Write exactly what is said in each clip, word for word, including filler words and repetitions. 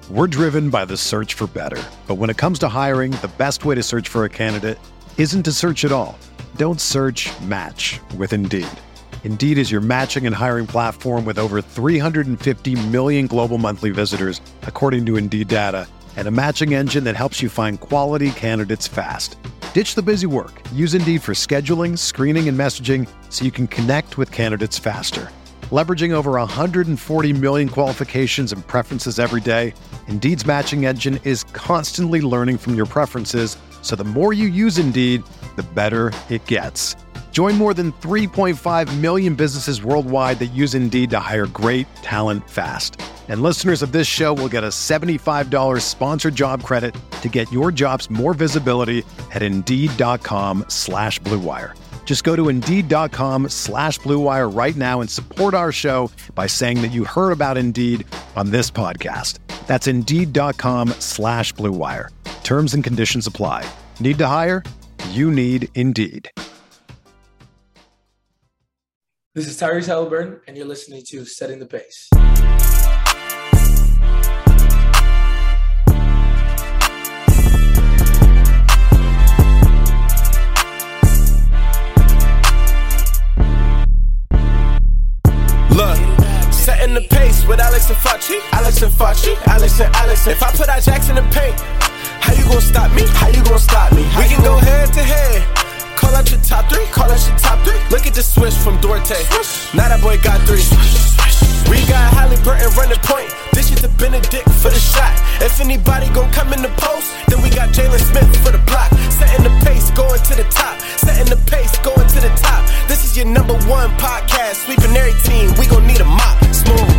We're driven by the search for better. But when it comes to hiring, the best way to search for a candidate isn't to search at all. Don't search, match with Indeed. Indeed is your matching and hiring platform with over three hundred fifty million global monthly visitors, according to Indeed data, and a matching engine that helps you find quality candidates fast. Ditch the busy work. Use Indeed for scheduling, screening, and messaging so you can connect with candidates faster. Leveraging over one hundred forty million qualifications and preferences every day, Indeed's matching engine is constantly learning from your preferences, so the more you use Indeed, the better it gets. Join more than three point five million businesses worldwide that use Indeed to hire great talent fast. And listeners of this show will get a seventy-five dollars sponsored job credit to get your jobs more visibility at Indeed.com slash Blue Wire. Just go to Indeed.com slash Blue Wire right now and support our show by saying that you heard about Indeed on this podcast. That's Indeed.com slash Blue Wire. Terms and conditions apply. Need to hire? You need Indeed. This is Tyrese Halliburton, and you're listening to Setting the Pace. Look, setting the pace with Alex and Facci, Alex and Facci, Alex and Alex. If I put our jacks in the paint, how you gonna stop me? How you gonna stop me? How we can go head to head. Call out your top three, call out your top three. Look at the switch from Duarte. Now that boy got three. We got Halliburton running point. This is the Benedict for the shot. If anybody gon' come in the post, then we got Jalen Smith for the block. Setting the pace, going to the top. Setting the pace, going to the top. This is your number one podcast. Sweeping every team, we gon' need a mop. Smooth.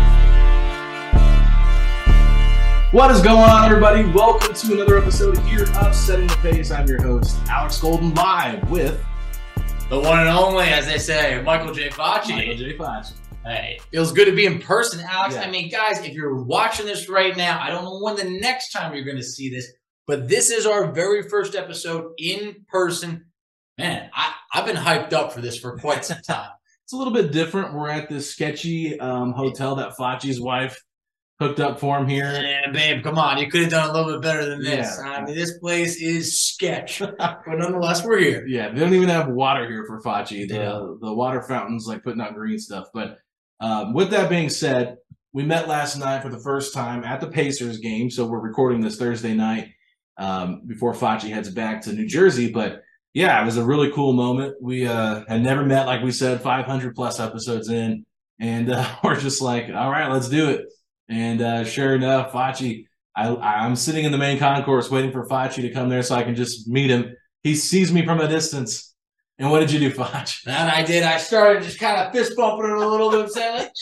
What is going on, everybody? Welcome to another episode here of Setting the Pace. I'm your host, Alex Golden, live with the one and only, as they say, Michael J. Facci. Michael J. Facci. Hey, feels good to be in person, Alex. Yeah. I mean, guys, if you're watching this right now, I don't know when the next time you're going to see this, but this is our very first episode in person. Man, I, I've been hyped up for this for quite some time. It's a little bit different. We're at this sketchy um, hotel that Facci's wife hooked up for him here. Yeah, babe, come on. You could have done a little bit better than this. Yeah. I mean, this place is sketch. But nonetheless, we're here. Yeah, they don't even have water here for Facci. The, Yeah. the water fountain's like putting out green stuff. But um, with that being said, we met last night for the first time at the Pacers game. So we're recording this Thursday night um, before Facci heads back to New Jersey. But yeah, it was a really cool moment. We uh, had never met, like we said, five hundred plus episodes in. And uh, we're just like, all right, let's do it. And uh, sure enough, Facci, I, I'm sitting in the main concourse waiting for Facci to come there so I can just meet him. He sees me from a distance. And what did you do, Facci? And I did. I started just kind of fist bumping it a little bit, saying, like,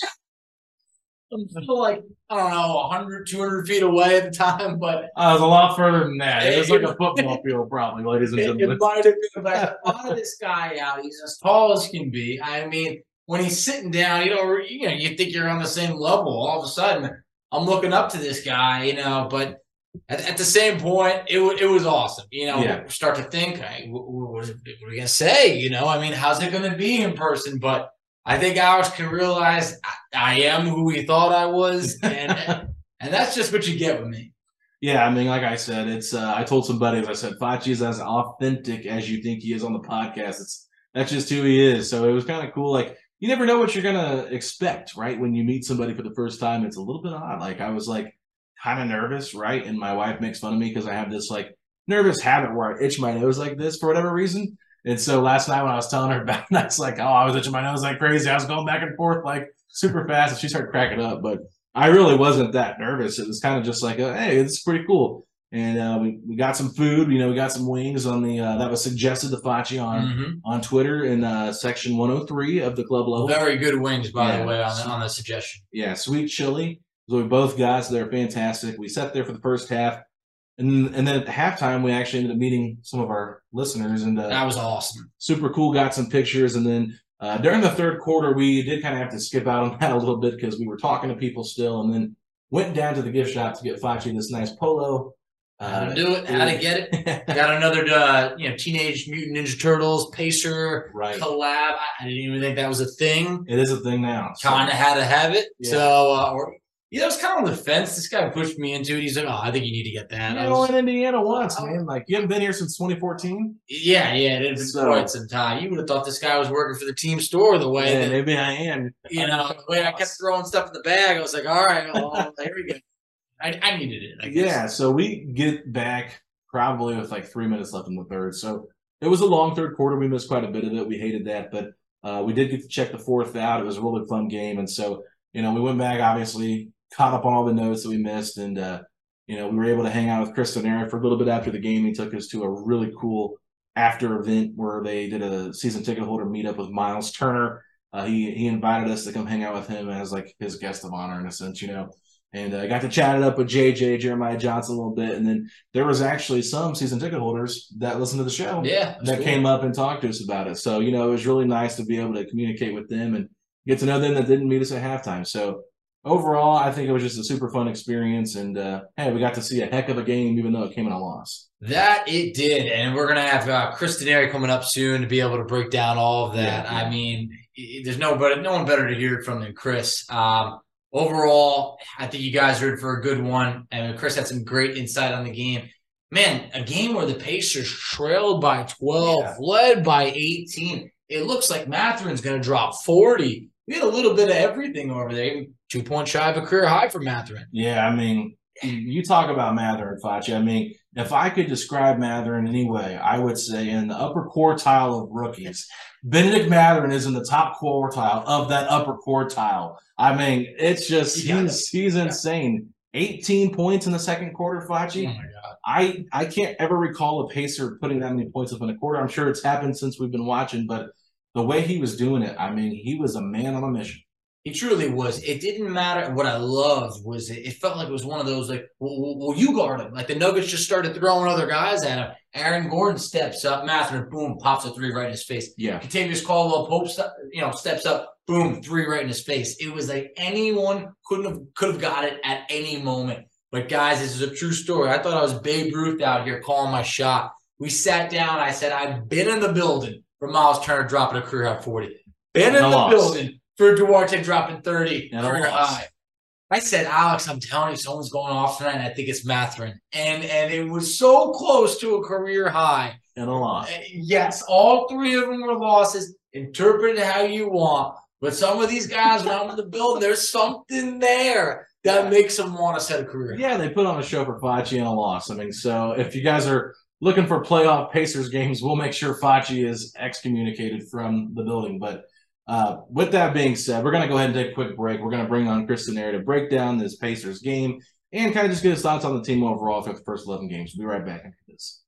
I'm still like, I don't know, one hundred, two hundred feet away at the time, but Uh, it was a lot further than that. It was like a football field, probably, ladies and it, gentlemen. it might have been. But I spotted this guy out. He's as tall as can be. I mean, when he's sitting down, you know, you know, you think you're on the same level. All of a sudden, I'm looking up to this guy, you know, but at, at the same point, it, w- it was awesome. You know, Yeah. we start to think, hey, what, what, is it, what are we going to say? You know, I mean, how's it going to be in person? But I think Alex can realize I, I am who he thought I was. And and that's just what you get with me. Yeah, I mean, like I said, it's. Uh, I told some buddies, I said, Facci is as authentic as you think he is on the podcast. It's That's just who he is. So it was kind of cool. Like, you never know what you're going to expect, right? When you meet somebody for the first time, it's a little bit odd. Like, I was, like, kind of nervous, right? And my wife makes fun of me because I have this, like, nervous habit where I itch my nose like this for whatever reason. And so last night when I was telling her about it, I was like, oh, I was itching my nose like crazy. I was going back and forth, like, super fast. And she started cracking up. But I really wasn't that nervous. It was kind of just like, a, hey, this is pretty cool. And uh, we, we got some food. You know, we got some wings on the uh, that was suggested to Facci on Mm-hmm. on Twitter in uh, section one oh three of the club level. Very good wings, by Yeah. the way, on the, on the suggestion. Yeah, sweet chili. So we both got, so they're fantastic. We sat there for the first half. And, and then at halftime, we actually ended up meeting some of our listeners. And uh, That was awesome. super cool, got some pictures. And then uh, during the third quarter, we did kind of have to skip out on that a little bit because we were talking to people still. And then went down to the gift shop to get Facci this nice polo. How to do it, how to get it. Got another, uh, you know, Teenage Mutant Ninja Turtles Pacer Right. collab. I, I didn't even think that was a thing. It is a thing now. So, Kind of had to have it. Yeah. So, uh, or Yeah, I was kind of on the fence. This guy pushed me into it. He's like, "Oh, I think you need to get that." You I know, was, in Indiana once, man. Like, you haven't been here since twenty fourteen? yeah, yeah, it had been So- quite some time. You would have thought this guy was working for the team store the way Yeah, that, maybe I am. you know, the way I kept throwing stuff in the bag. I was like, all right, well, there we go. I, I needed it, I guess. Yeah, so we get back probably with like three minutes left in the third. So it was a long third quarter. We missed quite a bit of it. We hated that, but uh, we did get to check the fourth out. It was a really fun game. And so, you know, we went back, obviously, caught up on all the notes that we missed. And, uh, you know, we were able to hang out with Chris Denari for a little bit after the game. He took us to a really cool after event where they did a season ticket holder meetup with Miles Turner. Uh, he, he invited us to come hang out with him as like his guest of honor in a sense, you know. And I uh, got to chat it up with J J, Jeremiah Johnson, a little bit. And then there was actually some season ticket holders that listened to the show Yeah, that cool. came up and talked to us about it. So, you know, it was really nice to be able to communicate with them and get to know them that didn't meet us at halftime. So overall, I think it was just a super fun experience. And, uh, hey, we got to see a heck of a game, even though it came in a loss. That it did. And we're going to have uh, Chris Denari coming up soon to be able to break down all of that. Yeah, yeah. I mean, there's no, better, no one better to hear it from than Chris. Um, Overall, I think you guys are in for a good one. And Chris had some great insight on the game. Man, a game where the Pacers trailed by twelve, Yeah. led by eighteen. It looks like Mathurin's going to drop forty. We had a little bit of everything over there. Two points shy of a career high for Mathurin. Yeah, I mean, you talk about Mathurin, Facci. I mean, if I could describe Mathurin any way, I would say in the upper quartile of rookies, Benedict Mathurin is in the top quartile of that upper quartile. I mean, it's just Yeah. he's he's insane. eighteen points in the second quarter, Facci. Oh, my God. I I can't ever recall a Pacer putting that many points up in a quarter. I'm sure it's happened since we've been watching, but the way he was doing it, I mean, he was a man on a mission. He truly was. It didn't matter. What I loved was it, it felt like it was one of those, like, well, well, you guard him. Like the Nuggets just started throwing other guys at him. Aaron Gordon steps up. Mathurin, boom, pops a three right in his face. Yeah. Kentavious Caldwell Pope, you know, steps up, boom, three right in his face. It was like anyone couldn't have could have got it at any moment. But guys, this is a true story. I thought I was Babe Ruth out here calling my shot. We sat down. I said, I've been in the building for Miles Turner dropping a career high forty. Been in And a the loss. building for Duarte dropping thirty And a career loss. high. I said, Alex, I'm telling you, someone's going off tonight, and I think it's Mathurin. And and it was so close to a career high. And a loss. Uh, Yes, all three of them were losses. Interpret it how you want. But some of these guys, when I'm in the building, there's something there that makes them want to set a career. Yeah, they put on a show for Facci and a loss. I mean, so if you guys are looking for playoff Pacers games, we'll make sure Facci is excommunicated from the building. But uh, with that being said, we're going to go ahead and take a quick break. We're going to bring on Chris Denari to break down this Pacers game and kind of just get his thoughts on the team overall through the first eleven games. We'll be right back after this.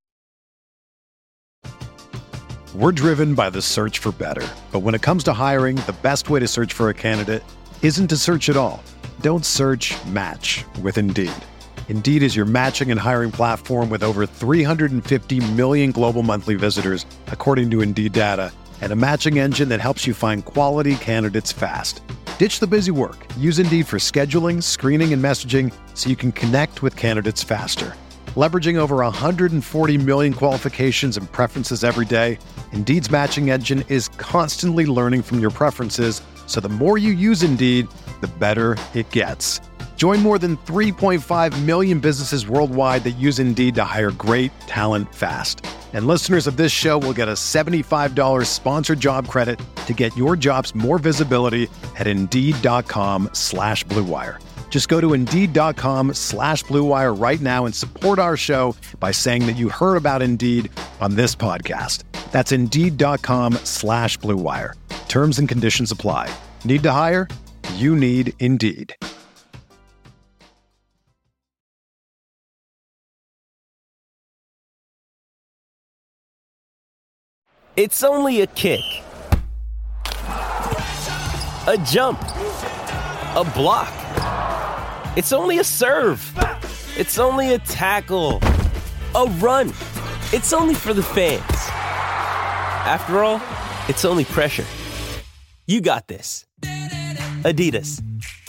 We're driven by the search for better. But when it comes to hiring, the best way to search for a candidate isn't to search at all. Don't search, match with Indeed. Indeed is your matching and hiring platform with over three hundred fifty million global monthly visitors, according to Indeed data, and a matching engine that helps you find quality candidates fast. Ditch the busy work. Use Indeed for scheduling, screening, and messaging so you can connect with candidates faster. Leveraging over one hundred forty million qualifications and preferences every day, Indeed's matching engine is constantly learning from your preferences, so the more you use Indeed, the better it gets. Join more than three point five million businesses worldwide that use Indeed to hire great talent fast. And listeners of this show will get a seventy-five dollars sponsored job credit to get your jobs more visibility at Indeed.com slash Blue Wire. Just go to Indeed.com slash Blue Wire right now and support our show by saying that you heard about Indeed on this podcast. That's Indeed.com slash Blue Wire. Terms and conditions apply. Need to hire? You need Indeed. It's only a kick, a jump, a block. It's only a serve. It's only a tackle, a run. It's only for the fans. After all, it's only pressure. You got this. Adidas.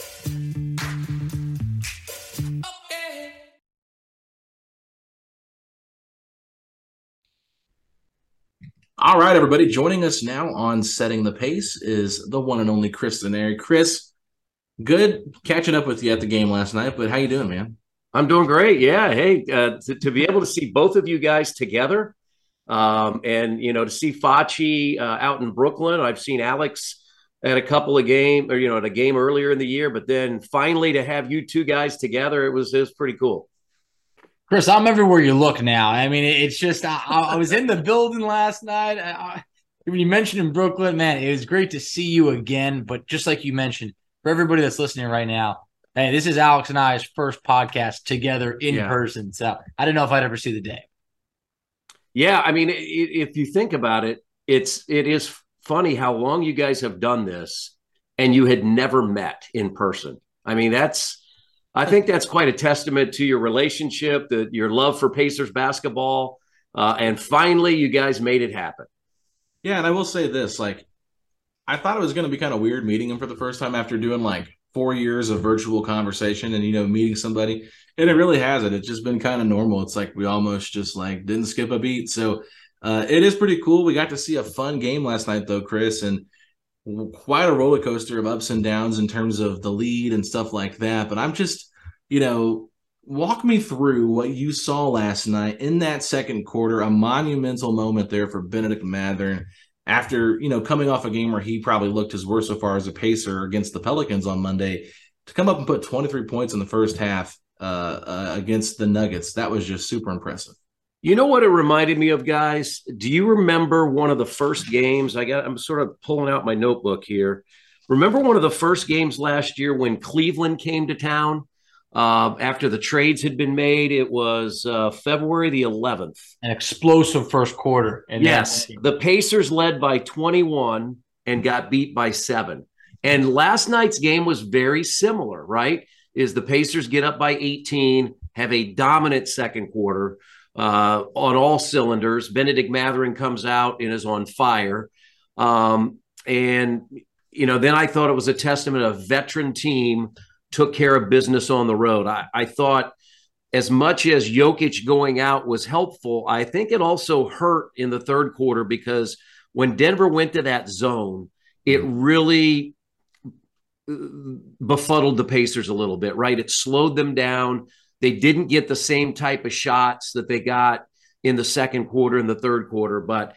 All right, everybody. Joining us now on Setting the Pace is the one and only Chris Denari. Chris, Good catching up with you at the game last night, but how you doing, man? I'm doing great. Yeah. Hey, uh, to, to be able to see both of you guys together, um, and you know, to see Facci uh, out in Brooklyn. I've seen Alex at a couple of games, or you know, at a game earlier in the year, but then finally to have you two guys together, it was it was pretty cool. Chris, I'm everywhere you look now. I mean, it's just I, I was in the building last night. I, I, when you mentioned in Brooklyn, man, it was great to see you again. But just like you mentioned, for everybody that's listening right now, hey, this is Alex and I's first podcast together in yeah. person. So I don't know if I'd ever see the day. Yeah, I mean, if you think about it, it's it is funny how long you guys have done this and you had never met in person. I mean, that's I think that's quite a testament to your relationship, the, your love for Pacers basketball, uh, and finally you guys made it happen. Yeah, and I will say this, like, I thought it was going to be kind of weird meeting him for the first time after doing like four years of virtual conversation and, you know, meeting somebody. And it really hasn't. It's just been kind of normal. It's like we almost just like didn't skip a beat. So uh, it is pretty cool. We got to see a fun game last night, though, Chris, and quite a roller coaster of ups and downs in terms of the lead and stuff like that. But I'm just, you know, walk me through what you saw last night in that second quarter, a monumental moment there for Bennedict Mathurin. After, you know, coming off a game where he probably looked his worst so far as a Pacer against the Pelicans on Monday, to come up and put twenty-three points in the first half uh, uh, against the Nuggets, that was just super impressive. You know what it reminded me of, guys? Do you remember one of the first games? I got, I'm sort of pulling out my notebook here. Remember one of the first games last year when Cleveland came to town? Uh, after the trades had been made, it was uh, February the eleventh. An explosive first quarter. Yes, the Pacers led by twenty-one and got beat by seven. And last night's game was very similar, right? Is the Pacers get up by eighteen, have a dominant second quarter uh, on all cylinders. Bennedict Mathurin comes out and is on fire. Um, and, you know, then I thought it was a testament of a veteran team took care of business on the road. I, I thought as much as Jokic going out was helpful, I think it also hurt in the third quarter because when Denver went to that zone, it really befuddled the Pacers a little bit, right? It slowed them down. They didn't get the same type of shots that they got in the second quarter and the third quarter. But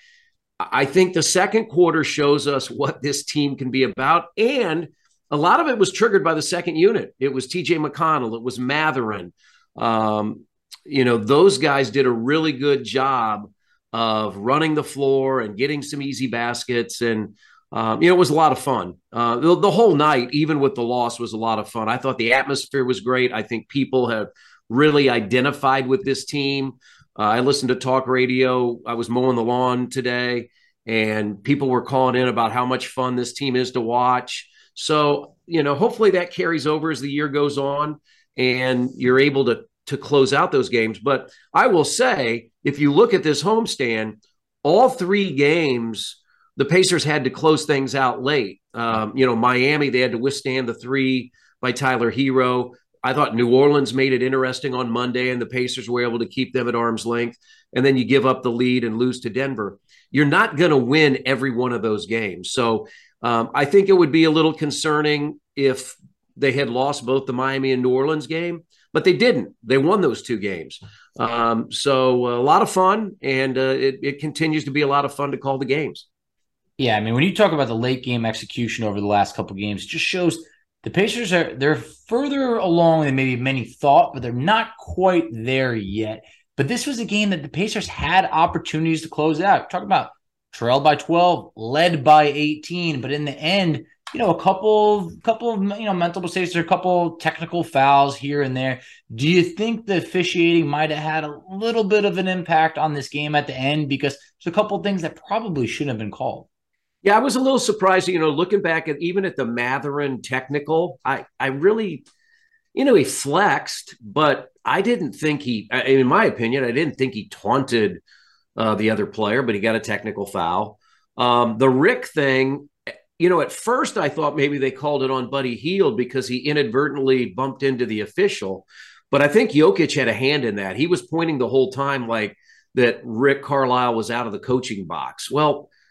I think the second quarter shows us what this team can be about. And a lot of it was triggered by the second unit. It was T J McConnell. It was Mathurin. Um, you know, those guys did a really good job of running the floor and getting some easy baskets. And, um, you know, it was a lot of fun. Uh, the, the whole night, even with the loss, was a lot of fun. I thought the atmosphere was great. I think people have really identified with this team. Uh, I listened to talk radio. I was mowing the lawn today, and people were calling in about how much fun this team is to watch. So, you know, hopefully that carries over as the year goes on and you're able to to close out those games. But I will say, if you look at this homestand, all three games, the Pacers had to close things out late. Um, you know, Miami, they had to withstand the three by Tyler Hero. I thought New Orleans made it interesting on Monday, and the Pacers were able to keep them at arm's length. And then you give up the lead and lose to Denver. You're not going to win every one of those games. So, Um, I think it would be a little concerning if they had lost both the Miami and New Orleans game, but they didn't. They won those two games. Um, so a lot of fun, and uh, it, it continues to be a lot of fun to call the games. Yeah, I mean, when you talk about the late game execution over the last couple of games, it just shows the Pacers are they're further along than maybe many thought, but they're not quite there yet. But this was a game that the Pacers had opportunities to close out. Talk about trailed by twelve, led by eighteen, but in the end, you know, a couple, couple of you know mental mistakes, or a couple technical fouls here and there. Do you think the officiating might have had a little bit of an impact on this game at the end? Because there's a couple of things that probably shouldn't have been called. Yeah, I was a little surprised. You know, looking back at even at the Mathurin technical, I I really, you know, he flexed, but I didn't think he, in my opinion, I didn't think he taunted Uh, the other player, but he got a technical foul. Um, the Rick thing, you know, at first I thought maybe they called it on Buddy Hield because he inadvertently bumped into the official. But I think Jokic had a hand in that. He was pointing the whole time like that Rick Carlisle was out of the coaching box. Well,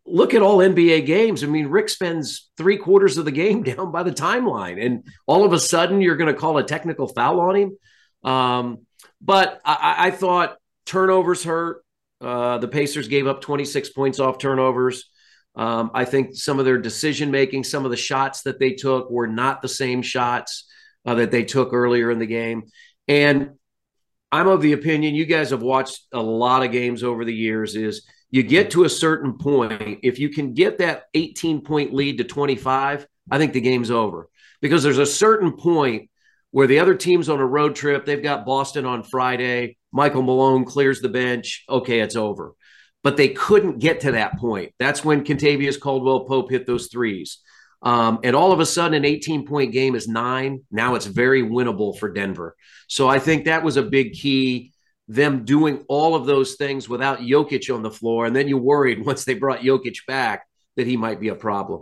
look at all N B A games. I mean, Rick spends three quarters of the game down by the timeline, and all of a sudden you're going to call a technical foul on him. Um, but I, I thought turnovers hurt. Uh, the Pacers gave up twenty-six points off turnovers. Um, I think some of their decision-making, some of the shots that they took were not the same shots uh, that they took earlier in the game. And I'm of the opinion, you guys have watched a lot of games over the years, is you get to a certain point, if you can get that eighteen-point lead to twenty-five, I think the game's over. Because there's a certain point where the other team's on a road trip, they've got Boston on Friday, Michael Malone clears the bench, okay, it's over. But they couldn't get to that point. That's when Kentavious Caldwell-Pope hit those threes. Um, and all of a sudden, an eighteen-point game is nine. Now it's very winnable for Denver. So I think that was a big key, them doing all of those things without Jokic on the floor. And then you worried once they brought Jokic back that he might be a problem.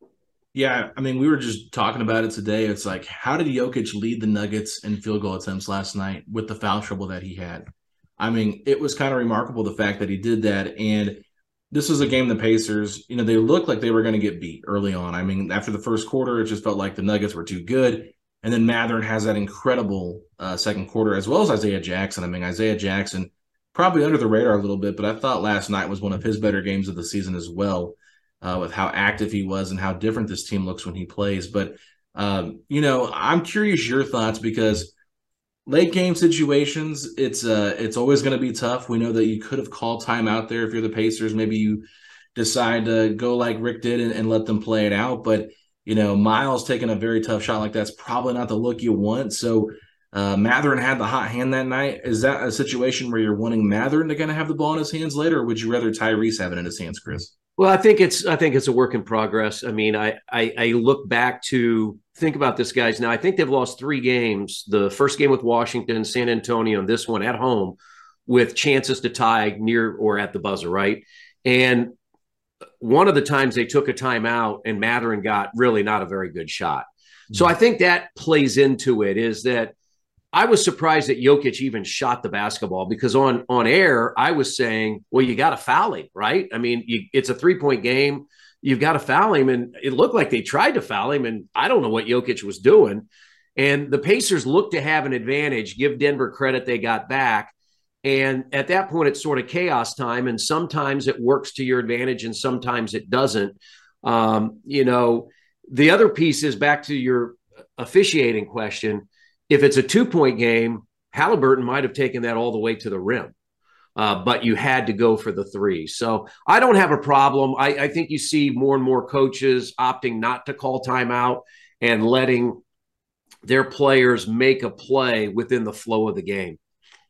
Yeah, I mean, we were just talking about it today. It's like, how did Jokic lead the Nuggets in field goal attempts last night with the foul trouble that he had? I mean, it was kind of remarkable, the fact that he did that. And this was a game the Pacers, you know, they looked like they were going to get beat early on. I mean, after the first quarter, it just felt like the Nuggets were too good. And then Mathurin has that incredible uh, second quarter, as well as Isaiah Jackson. I mean, Isaiah Jackson, probably under the radar a little bit, but I thought last night was one of his better games of the season as well, uh, with how active he was and how different this team looks when he plays. But, um, you know, I'm curious your thoughts, because late game situations, it's uh, it's always going to be tough. We know that you could have called timeout there if you're the Pacers. Maybe you decide to go like Rick did and, and let them play it out. But, you know, Miles taking a very tough shot like that's probably not the look you want. So uh, Mathurin had the hot hand that night. Is that a situation where you're wanting Mathurin to kind of have the ball in his hands later, or would you rather Tyrese have it in his hands, Chris? Well, I think it's I think it's a work in progress. I mean, I I, I look back to think about this, guys. Now, I think they've lost three games. The first game with Washington, San Antonio, and this one at home, with chances to tie near or at the buzzer, right? And one of the times they took a timeout and Mathurin got really not a very good shot. Mm-hmm. So I think that plays into it, is that I was surprised that Jokic even shot the basketball, because on, on air, I was saying, well, you got to foul him, right? I mean, you, it's a three-point game. You've got to foul him. And it looked like they tried to foul him, and I don't know what Jokic was doing. And the Pacers looked to have an advantage, give Denver credit, they got back. And at that point, it's sort of chaos time, and sometimes it works to your advantage and sometimes it doesn't. Um, you know, the other piece is back to your officiating question. If it's a two-point game, Halliburton might have taken that all the way to the rim, uh, but you had to go for the three. So I don't have a problem. I, I think you see more and more coaches opting not to call timeout and letting their players make a play within the flow of the game.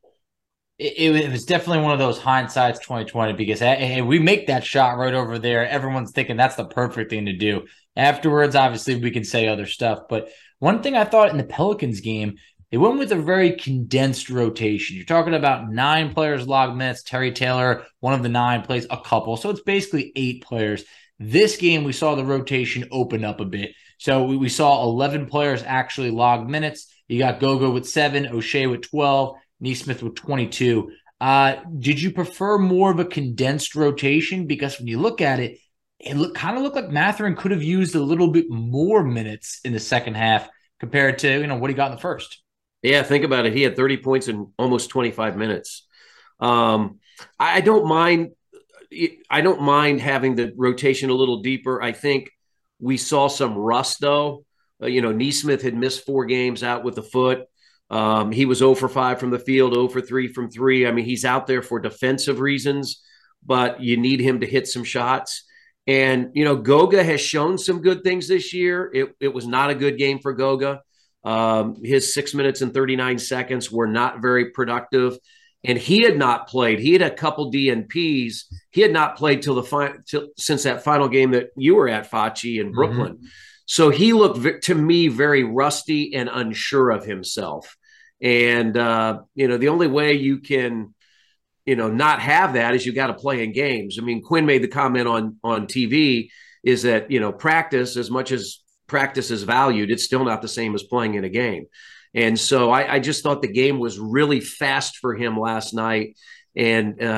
It, it was definitely one of those hindsight's twenty twenty, because hey, we make that shot right over there, everyone's thinking that's the perfect thing to do. Afterwards, obviously, we can say other stuff. But one thing I thought in the Pelicans game, they went with a very condensed rotation. You're talking about nine players logged minutes. Terry Taylor, one of the nine, plays a couple. So it's basically eight players. This game, we saw the rotation open up a bit. So we, we saw eleven players actually log minutes. You got Gogo with seven, O'Shea with twelve, Nesmith with twenty-two. Uh, did you prefer more of a condensed rotation? Because when you look at it, it look, kind of looked like Mathurin could have used a little bit more minutes in the second half compared to, you know, what he got in the first. Yeah, think about it. He had thirty points in almost twenty-five minutes. Um, I don't mind. I don't mind having the rotation a little deeper. I think we saw some rust, though. Uh, you know, Nesmith had missed four games out with the foot. Um, he was zero for five from the field, zero for three from three. I mean, he's out there for defensive reasons, but you need him to hit some shots. And, you know, Goga has shown some good things this year. It, it was not a good game for Goga. Um, his six minutes and thirty-nine seconds were not very productive. And he had not played. He had a couple D N Ps. He had not played till the fi- till, since that final game that you were at, Facci, in Brooklyn. Mm-hmm. So he looked, to me, very rusty and unsure of himself. And, uh, you know, the only way you can, you know, not have that is you got to play in games. I mean, Quinn made the comment on, on T V is that, you know, practice, as much as practice is valued, it's still not the same as playing in a game. And so I, I just thought the game was really fast for him last night. And, um,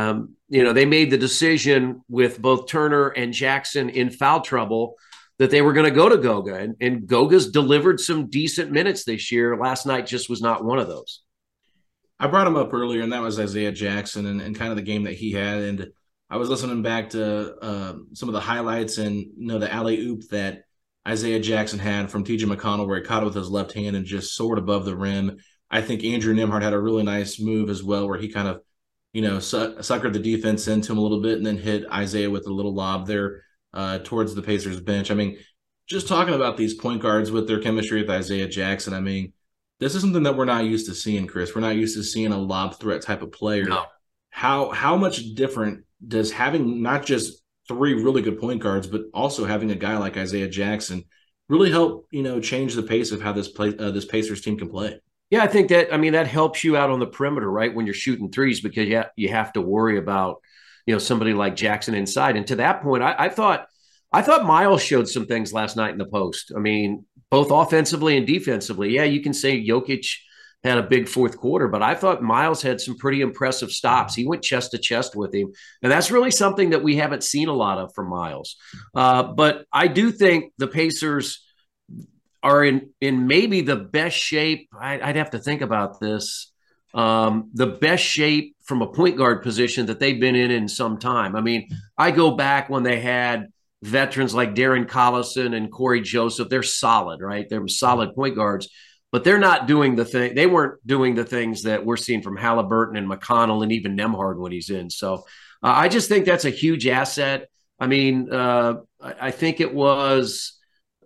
you know, they made the decision with both Turner and Jackson in foul trouble that they were going to go to Goga. And, and Goga's delivered some decent minutes this year. Last night just was not one of those. I brought him up earlier, and that was Isaiah Jackson and, and kind of the game that he had. And I was listening back to uh, some of the highlights and, you know, the alley-oop that Isaiah Jackson had from T J McConnell where he caught it with his left hand and just soared above the rim. I think Andrew Nembhard had a really nice move as well where he kind of, you know, su- suckered the defense into him a little bit and then hit Isaiah with a little lob there uh, towards the Pacers bench. I mean, just talking about these point guards with their chemistry with Isaiah Jackson, I mean, this is something that we're not used to seeing, Chris. We're not used to seeing a lob threat type of player. No. How how much different does having not just three really good point guards, but also having a guy like Isaiah Jackson really help, you know, change the pace of how this play uh, this Pacers team can play? Yeah, I think that, I mean, that helps you out on the perimeter, right, when you're shooting threes because you, ha- you have to worry about, you know, somebody like Jackson inside. And to that point, I, I thought I thought Miles showed some things last night in the post. I mean, both offensively and defensively. Yeah, you can say Jokic had a big fourth quarter, but I thought Miles had some pretty impressive stops. He went chest to chest with him. And that's really something that we haven't seen a lot of from Miles. Uh, but I do think the Pacers are in, in maybe the best shape. I, I'd have to think about this. Um, the best shape from a point guard position that they've been in in some time. I mean, I go back when they had veterans like Darren Collison and Corey Joseph. They're solid, right? They're solid point guards, but they're not doing the thing. They weren't doing the things that we're seeing from Halliburton and McConnell and even Nembhard when he's in. So uh, I just think that's a huge asset. I mean, uh, I, I think it was,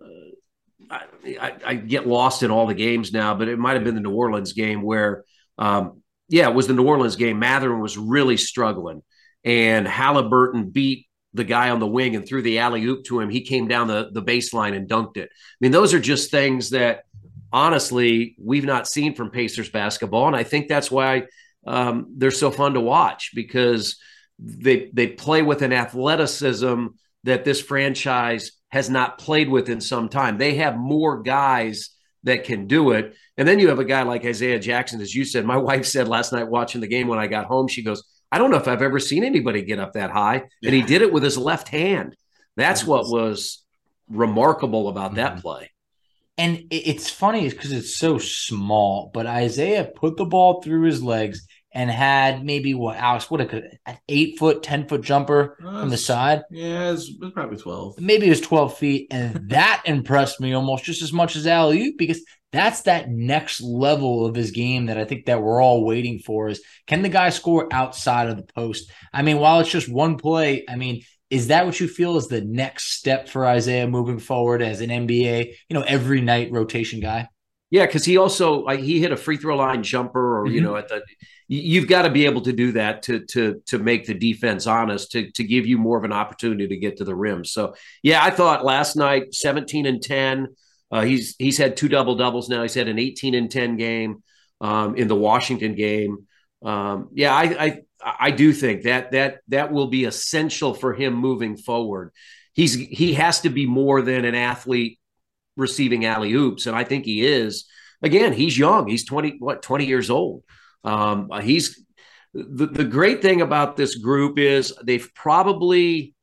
uh, I, I, I get lost in all the games now, but it might've been the New Orleans game where, um, yeah, it was the New Orleans game. Mathurin was really struggling and Halliburton beat the guy on the wing and threw the alley-oop to him. He came down the, the baseline and dunked it. I mean, those are just things that, honestly, we've not seen from Pacers basketball, and I think that's why um, they're so fun to watch because they they play with an athleticism that this franchise has not played with in some time. They have more guys that can do it, and then you have a guy like Isaiah Jackson, as you said. My wife said last night watching the game when I got home, she goes, I don't know if I've ever seen anybody get up that high. And he did it with his left hand. That's what was remarkable about mm-hmm. that play. And it's funny because it's so small, but Isaiah put the ball through his legs and had maybe what, Alex, what a an eight foot, ten foot jumper uh, from the side. Yeah, it was, it was probably twelve. Maybe it was twelve feet. And that impressed me almost just as much as alley-oop because that's that next level of his game that I think that we're all waiting for is can the guy score outside of the post? I mean, while it's just one play, I mean, is that what you feel is the next step for Isaiah moving forward as an N B A, you know, every night rotation guy? Yeah, because he also like he hit a free throw line jumper, or mm-hmm. you know, at the you've got to be able to do that to to to make the defense honest, to to give you more of an opportunity to get to the rim. So yeah, I thought last night seventeen and ten. Uh, he's he's had two double doubles now. He's had an eighteen and ten game um, in the Washington game. Um, yeah, I, I I do think that that that will be essential for him moving forward. He's he has to be more than an athlete receiving alley-oops, and I think he is. Again, he's young. He's twenty what twenty years old. Um, he's the the great thing about this group is they've probably,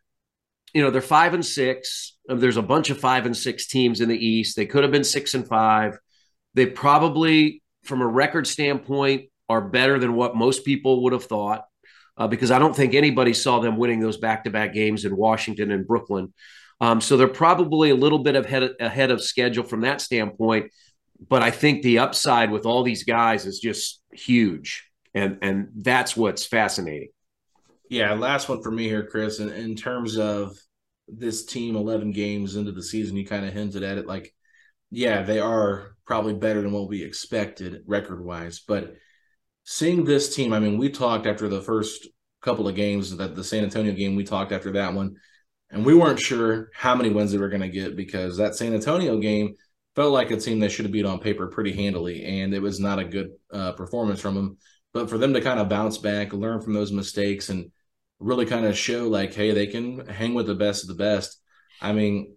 you know, they're five and six. There's a bunch of five and six teams in the East. They could have been six and five. They probably, from a record standpoint, are better than what most people would have thought uh, because I don't think anybody saw them winning those back-to-back games in Washington and Brooklyn. Um, so they're probably a little bit ahead, ahead of schedule from that standpoint. But I think the upside with all these guys is just huge. And, and that's what's fascinating. Yeah, last one for me here, Chris. In, in terms of this team, eleven games into the season, you kind of hinted at it. Like, yeah, they are probably better than what we expected record-wise. But seeing this team, I mean, we talked after the first couple of games, that the San Antonio game, we talked after that one, and we weren't sure how many wins they were going to get because that San Antonio game felt like a team they should have beat on paper pretty handily, and it was not a good uh, performance from them. But for them to kind of bounce back, learn from those mistakes, and really kind of show like, hey, they can hang with the best of the best. I mean,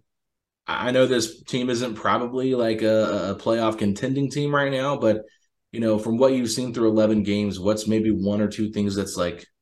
I know this team isn't probably like a, a playoff contending team right now, but, you know, from what you've seen through eleven games, what's maybe one or two things that's like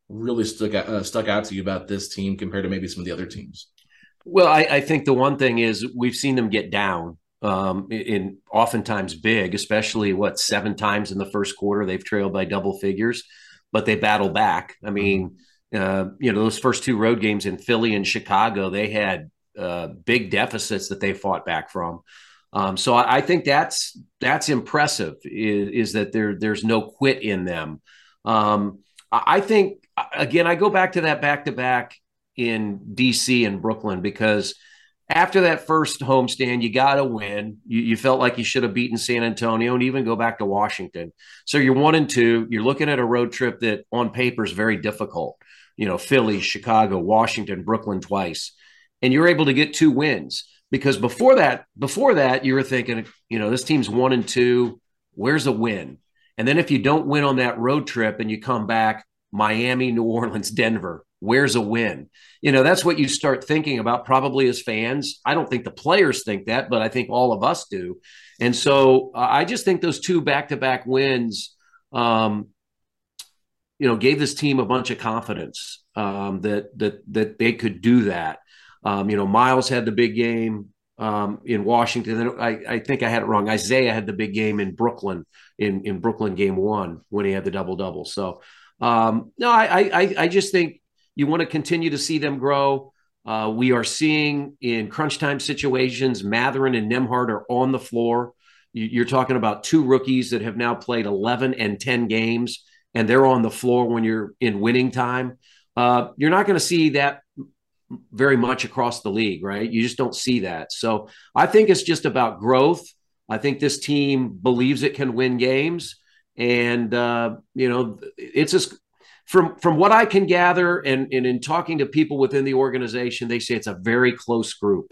really stuck out, uh, stuck out to you about this team compared to maybe some of the other teams? Well, I, I think the one thing is we've seen them get down um, in, in oftentimes big, especially what seven times in the first quarter they've trailed by double figures, but they battle back. I mean, uh, you know, those first two road games in Philly and Chicago, they had uh, big deficits that they fought back from. Um, so I, I think that's that's impressive. Is, is that there there's no quit in them. Um, I think again, I go back to that back to back in D C and Brooklyn, because after that first homestand, you got to win. You, you felt like you should have beaten San Antonio and even go back to Washington. So you're one and two. You're looking at a road trip that on paper is very difficult. You know, Philly, Chicago, Washington, Brooklyn twice, and you're able to get two wins. Because before that, before that, you were thinking, you know, this team's one and two. Where's a win? And then if you don't win on that road trip and you come back, Miami, New Orleans, Denver, where's a win? You know, that's what you start thinking about probably as fans. I don't think the players think that, but I think all of us do. And so uh, I just think those two back-to-back wins, um, you know, gave this team a bunch of confidence um, that that that they could do that. Um, you know, Miles had the big game um, in Washington. Then I, I think I had it wrong. Isaiah had the big game in Brooklyn in, in Brooklyn game one when he had the double-double. So, um, no, I, I, I just think you want to continue to see them grow. Uh, we are seeing in crunch time situations, Mathurin and Nembhard are on the floor. You, you're talking about two rookies that have now played eleven and ten games, and they're on the floor when you're in winning time. Uh, you're not going to see that very much across the league, right? You just don't see that. So I think it's just about growth. I think this team believes it can win games. And, uh, you know, it's just from, from what I can gather and, and in talking to people within the organization, they say it's a very close group,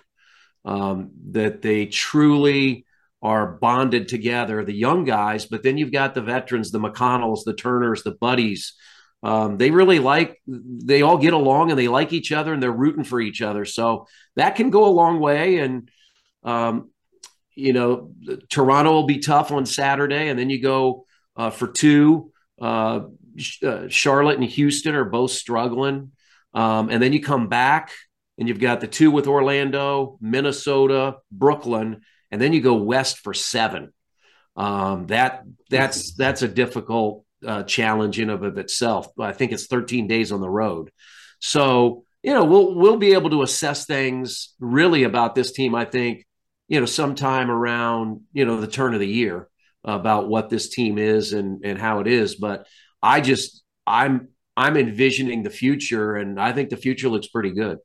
um, that they truly are bonded together, the young guys, but then you've got the veterans, the McConnells, the Turners, the Buddies. Um, they really like, they all get along and they like each other and they're rooting for each other. So that can go a long way. And, um, you know, Toronto will be tough on Saturday. And then you go uh, for two, uh, uh, Charlotte and Houston are both struggling. Um, and then you come back and you've got the two with Orlando, Minnesota, Brooklyn, and then you go west for seven. Um, that that's, that's a difficult Uh, challenge in of, of itself. I think it's thirteen days on the road. So, you know, we'll we'll be able to assess things really about this team, I think, you know, sometime around, you know, the turn of the year about what this team is and and how it is. But I just I'm I'm envisioning the future, and I think the future looks pretty good.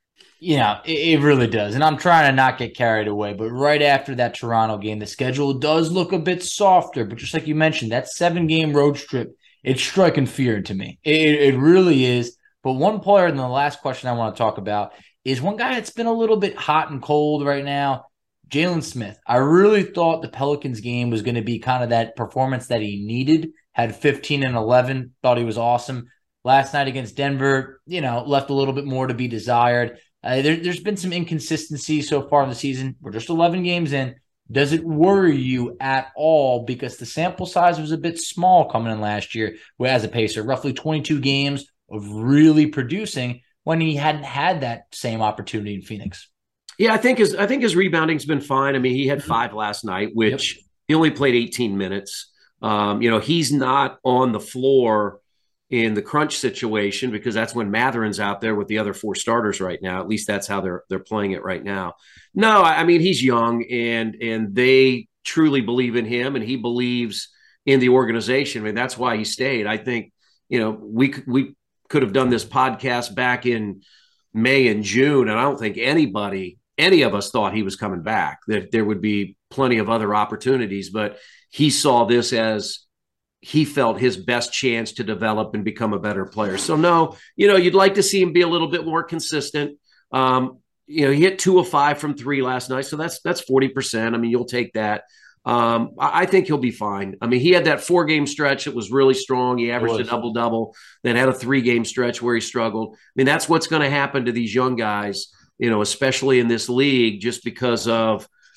Yeah, it, it really does. And I'm trying to not get carried away. But right after that Toronto game, the schedule does look a bit softer. But just like you mentioned, that seven-game road trip, it's striking fear into me. It, it really is. But one player, and the last question I want to talk about, is one guy that's been a little bit hot and cold right now, Jalen Smith. I really thought the Pelicans game was going to be kind of that performance that he needed. Had fifteen and eleven, thought he was awesome. Last night against Denver, you know, left a little bit more to be desired. Uh, there, there's been some inconsistency so far in the season. We're just eleven games in. Does it worry you at all? Because the sample size was a bit small coming in last year as a pacer, roughly twenty-two games of really producing when he hadn't had that same opportunity in Phoenix. Yeah, I think his I think his rebounding's been fine. I mean, he had five last night, which yep. He only played eighteen minutes. Um, you know, he's not on the floor in the crunch situation because that's when Mathurin's out there with the other four starters right now. At least that's how they're they're playing it right now. No, I mean, he's young and and they truly believe in him and he believes in the organization. I mean, that's why he stayed. I think, you know, we we could have done this podcast back in May and June, and I don't think anybody, any of us thought he was coming back, that there would be plenty of other opportunities, but he saw this as he felt his best chance to develop and become a better player. So no, you know, you'd like to see him be a little bit more consistent. Um, you know, he hit two of five from three last night. So that's, that's forty percent. I mean, you'll take that. Um, I, I think he'll be fine. I mean, he had that four game stretch that was really strong. He averaged a double double, then had a three game stretch where he struggled. I mean, that's what's going to happen to these young guys, you know, especially in this league, just because of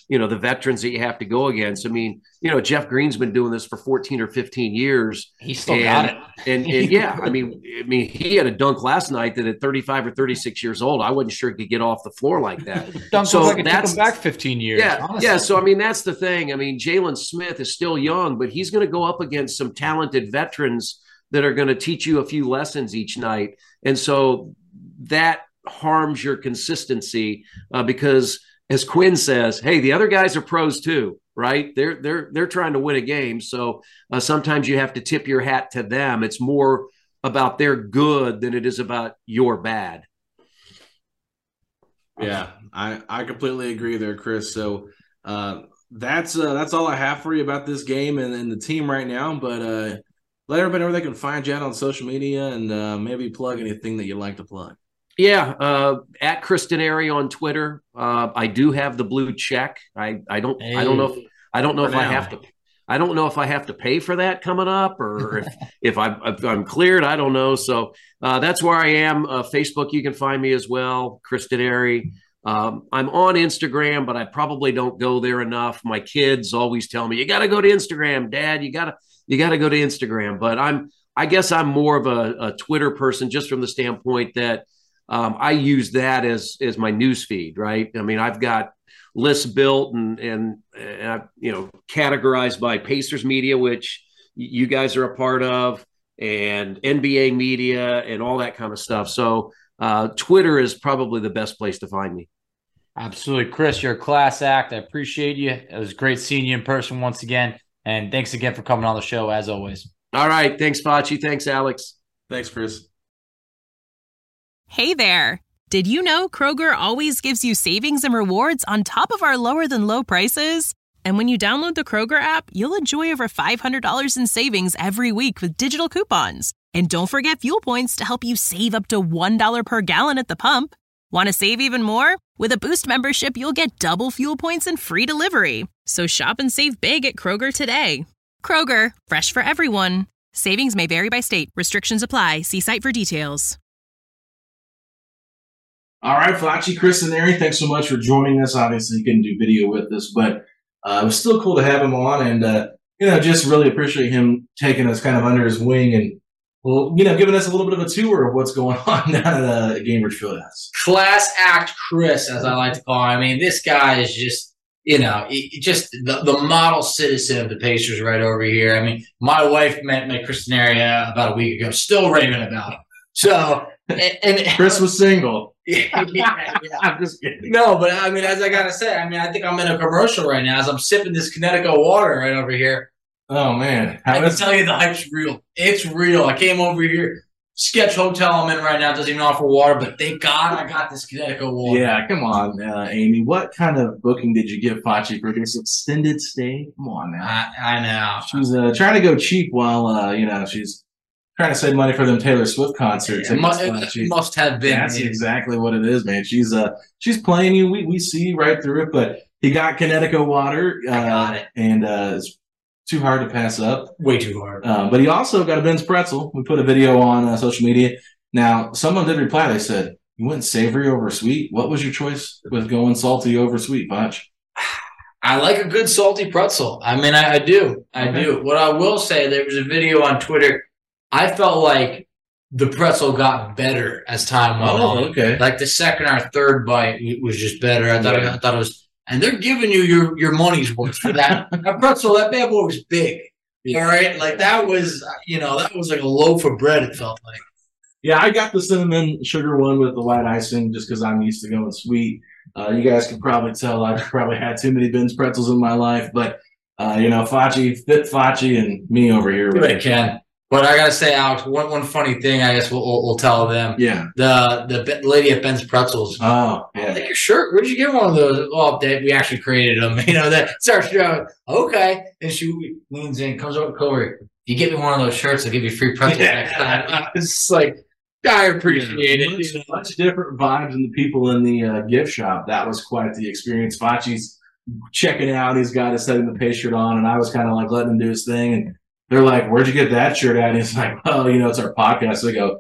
you know, the veterans that you have to go against. I mean, you know, Jeff Green's been doing this for fourteen or fifteen years. He still and, got it. and, and yeah, I mean, I mean, he had a dunk last night that at thirty-five or thirty-six years old, I wasn't sure he could get off the floor like that. Dunk so like it that's took him back fifteen years. Yeah, honestly. yeah. So I mean, that's the thing. I mean, Jalen Smith is still young, but he's going to go up against some talented veterans that are going to teach you a few lessons each night, and so that harms your consistency uh, because, as Quinn says, hey, the other guys are pros too, right? They're they're they're trying to win a game, so uh, sometimes you have to tip your hat to them. It's more about their good than it is about your bad. Yeah, I, I completely agree there, Chris. So uh, that's uh, that's all I have for you about this game and, and the team right now. But uh, let everybody know where they can find you out on social media and uh, maybe plug anything that you'd like to plug. Yeah, uh, at Kristen Airy on Twitter. Uh, I do have the blue check. I, I don't hey. I don't know if I don't know for if now. I have to I don't know if I have to pay for that coming up or if if, I, if I'm cleared. I don't know. So uh, that's where I am. Uh, Facebook, you can find me as well, Kristen Airy. Um, I'm on Instagram, but I probably don't go there enough. My kids always tell me, you got to go to Instagram, Dad. You got to you got to go to Instagram. But I'm I guess I'm more of a, a Twitter person just from the standpoint that um, I use that as as my news feed, right? I mean, I've got lists built and and, and you know categorized by Pacers media, which you guys are a part of, and N B A media and all that kind of stuff. So uh, Twitter is probably the best place to find me. Absolutely, Chris, you're a class act. I appreciate you. It was great seeing you in person once again, and thanks again for coming on the show as always. All right, thanks, Facci. Thanks, Alex. Thanks, Chris. Hey there. Did you know Kroger always gives you savings and rewards on top of our lower than low prices? And when you download the Kroger app, you'll enjoy over five hundred dollars in savings every week with digital coupons. And don't forget fuel points to help you save up to one dollar per gallon at the pump. Want to save even more? With a Boost membership, you'll get double fuel points and free delivery. So shop and save big at Kroger today. Kroger, fresh for everyone. Savings may vary by state. Restrictions apply. See site for details. All right, Facci, Chris, and Airy, thanks so much for joining us. Obviously, you couldn't do video with us, but uh, it was still cool to have him on, and uh, you know, just really appreciate him taking us kind of under his wing and, well, you know, giving us a little bit of a tour of what's going on down at uh, Gainbridge Fieldhouse. Class act Chris, as I like to call him. I mean, this guy is just, you know, it, just the, the model citizen of the Pacers right over here. I mean, my wife met met Kristen Airy about a week ago, still raving about him. So, and, and Chris was single. Yeah, yeah, yeah. I'm just kidding. No, but I mean, as I gotta say, I mean, I think I'm in a commercial right now as I'm sipping this Connecticut water right over here. Oh man, How I can tell you the hype's real. It's real. I came over here, sketch hotel I'm in right now doesn't even offer water, but thank God I got this Connecticut water. Yeah, come on, uh, Amy. What kind of booking did you give Facci for this extended stay? Come on now. I, I know. She's uh, trying to go cheap while uh, you know she's trying to save money for them Taylor Swift concerts. It must, it must have been. That's exactly what it is, man. She's uh she's playing you. We we see right through it, but he got Connecticut water. Uh, I got it, and uh, it's too hard to pass up. Way too hard. Uh, but he also got a Ben's pretzel. We put a video on uh, social media. Now, someone did reply. They said, "You went savory over sweet. What was your choice with going salty over sweet, Facci?" I like a good salty pretzel. I mean, I, I do. I okay. do. What I will say, there was a video on Twitter. I felt like the pretzel got better as time went oh, on. Okay. Like the second or third bite was just better. I thought, yeah. I thought it was, and they're giving you your, your money's worth for that. That pretzel, that bad boy was big. Yeah. All right. Like that was, you know, that was like a loaf of bread, it felt like. Yeah, I got the cinnamon sugar one with the white icing just because I'm used to going sweet. Uh, you guys can probably tell I've probably had too many Ben's pretzels in my life, but, uh, you know, Facci, fit Facci, and me over here. Right? I can. But I gotta say, Alex, one one funny thing I guess we'll we'll, we'll tell them. Yeah. The the lady at Ben's Pretzels. Oh, yeah. I think your shirt. Where'd you get one of those? Oh, Dad, we actually created them. You know that. Start showing. Okay, and she leans in, comes over, Corey. If you get me one of those shirts, I'll give you free pretzels yeah. next time. It's like I appreciate yeah, it. Much, much different vibes than the people in the uh, gift shop. That was quite the experience. Facci's checking out. He's got his setting the pace shirt on, and I was kind of like letting him do his thing and. They're like, "Where'd you get that shirt at?" And he's like, "Oh, you know, it's our podcast." So they go,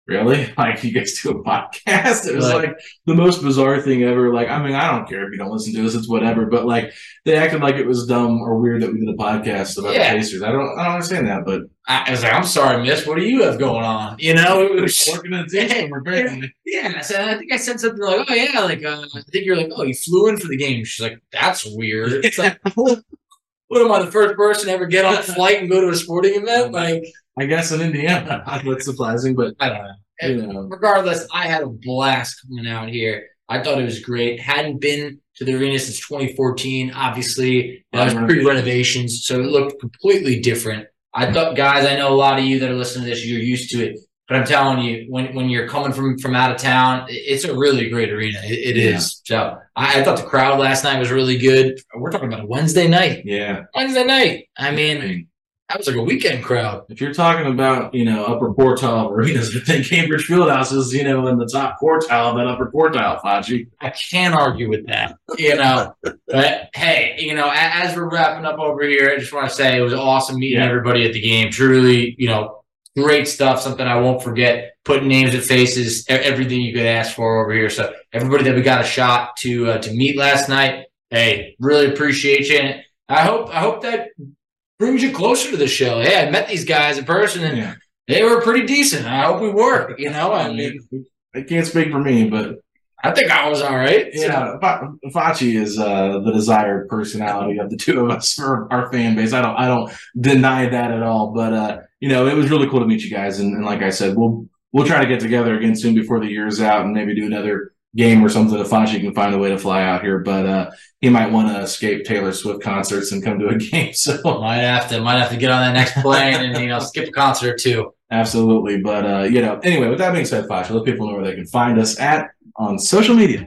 really? Like, you guys do a podcast? It was Like- like the most bizarre thing ever. Like, I mean, I don't care if you don't listen to us, it's whatever. But like, they acted like it was dumb or weird that we did a podcast about Yeah. the Pacers. I don't, I don't understand that. But I was like, I'm sorry, miss. What do you have going on? You know, it was working in a team, we're great. Yeah, so I think I said something like, "Oh yeah," like uh, I think you're like, "Oh, you flew in for the game." She's like, "That's weird." It's like, what am I, the first person to ever get on a flight and go to a sporting event? Like, I guess in Indiana, that's surprising, but I don't know. you know, Regardless, I had a blast coming out here. I thought it was great. Hadn't been to the arena since twenty fourteen. Obviously, that was pre-renovations, so it looked completely different. I thought, guys, I know a lot of you that are listening to this, you're used to it. But I'm telling you, when, when you're coming from, from out of town, it's a really great arena. It, it Yeah. is. So I, I thought the crowd last night was really good. We're talking about a Wednesday night. yeah. Wednesday night. I mean, that was like a weekend crowd. If you're talking about, you know, upper quartile arenas, I think Cambridge Fieldhouse is, you know, in the top quartile of that upper quartile, Fachi. I can't argue with that, you know. But hey, you know, a- as we're wrapping up over here, I just want to say it was awesome meeting Yeah. everybody at the game. Truly, you know, great stuff. Something I won't forget. Putting names and faces, e- everything you could ask for over here. So everybody that we got a shot to uh, to meet last night, hey, really appreciate you. And I hope I hope that brings you closer to the show. Hey, I met these guys in person and Yeah. they were pretty decent. I hope we work. You know, I mean, I can't speak for me, but I think I was all right. yeah, Fa- Fachi is uh, the desired personality of the two of us for our fan base. I don't, I don't deny that at all. But uh, you know, it was really cool to meet you guys, and, and like I said, we'll we'll try to get together again soon before the year's out, and maybe do another game or something if Fachi can find a way to fly out here. But uh, he might want to escape Taylor Swift concerts and come to a game. So Might have to, might have to get on that next plane and, you know, skip a concert or two. absolutely. But uh, you know, anyway, with that being said, Fachi, let people know where they can find us at on social media.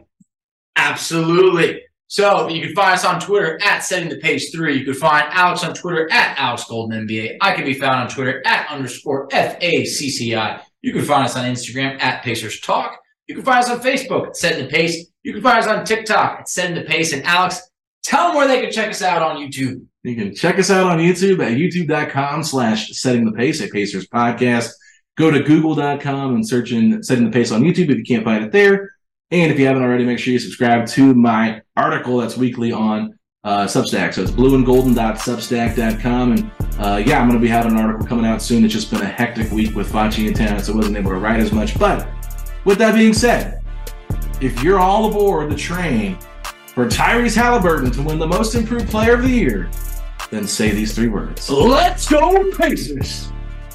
Absolutely. So you can find us on Twitter at Setting the Pace three. You can find Alex on Twitter at Alex Golden N B A. I can be found on Twitter at underscore F A C C I. You can find us on Instagram at Pacers Talk. You can find us on Facebook at Setting the Pace. You can find us on TikTok at Setting the Pace. And Alex, tell them where they can check us out on YouTube. You can check us out on YouTube at youtube.com slash setting the pace, a Pacers podcast. Go to google dot com and search in Setting the Pace on YouTube if you can't find it there. And if you haven't already, make sure you subscribe to my article that's weekly on uh, Substack. So it's blue and golden dot substack dot com. And uh, yeah, I'm going to be having an article coming out soon. It's just been a hectic week with Fachi in town, so I wasn't able to write as much. But with that being said, if you're all aboard the train for Tyrese Halliburton to win the Most Improved Player of the Year, then say these three words. Let's go, Pacers!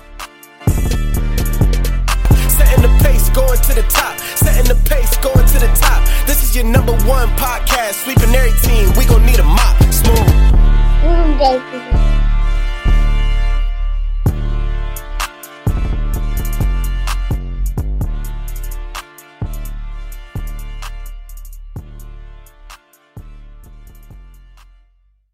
Setting the pace, going to the top. Setting the pace, going to the top. This is your number one podcast. Sweeping every team. We gon' need a mop. Smooth. Mm,